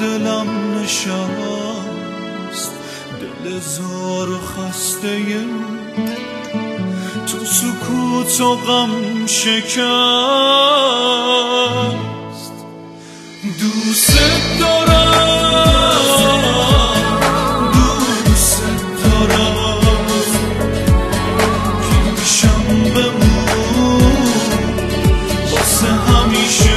دلم نشست، دل زار و خسته تو سکوت و غم شکست. دوست دارم، دوست دارم، پیشم بمون واسه همیشه.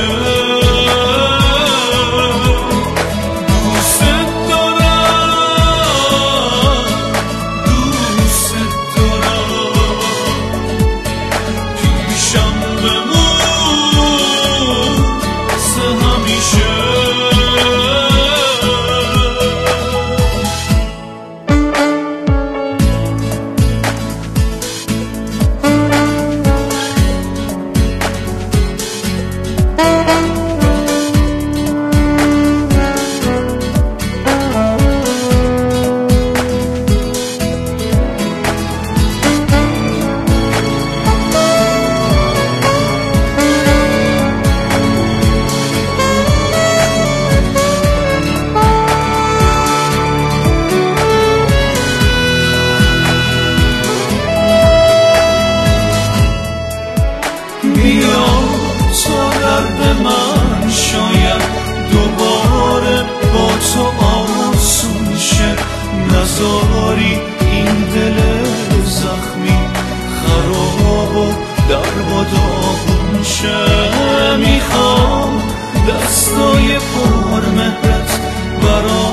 بیا تا درد من شاید دوباره با تو آسون شه، نذاری این دل زخمی خراب و درب و داغون شه. میخوام دستای پر مهرت برای